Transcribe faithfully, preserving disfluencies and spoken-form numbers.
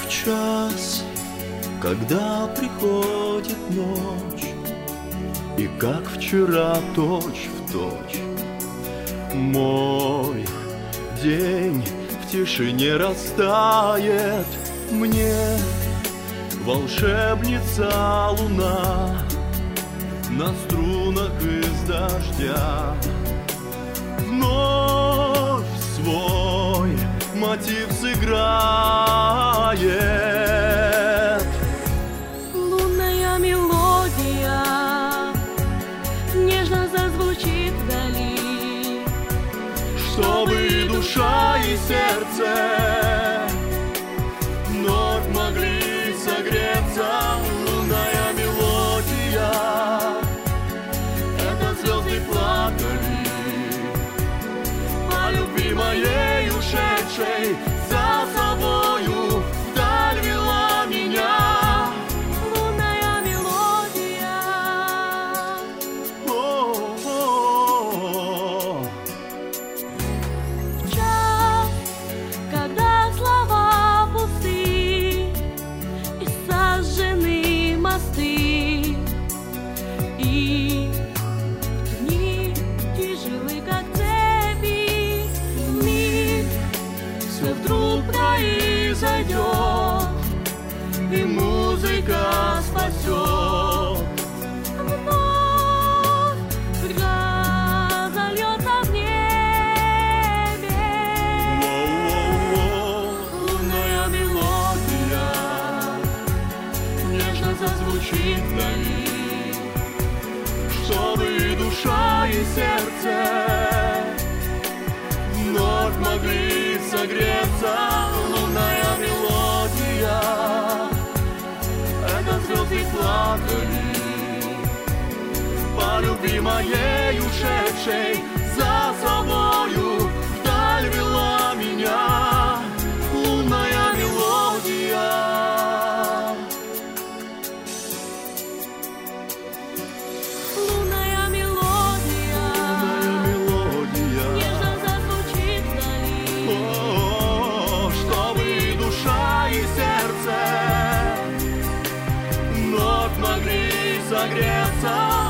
час, когда приходит ночь, и как вчера точь в точь мой день в тишине растает. Мне волшебница луна на струнах из дождя вновь свой мотив сыграет. Лунная мелодия нежно зазвучит вдали, чтобы душа и сердце вновь могли согреться. Лунная мелодия — это звезды плакали по любви моей ушедшей, за собою вдаль вела меня. лунная мелодия. О-о-о-о. В час, когда слова пусты и сожжены мосты, и дни тяжелы, как цепи, миг все вдруг произойдет, и музыка спасет. Вновь разольется в небе Лунная мелодия нежно зазвучит вдали, чтобы душа и сердце вновь могли согреться. Лунная мелодия — это звезды плакали по любви моей ушедшей, за собою вдаль вела меня. Лунная мелодия. лунная мелодия Лунная мелодия. нежно зазвучит вдали, О, чтобы душа и сердце вновь могли согреться.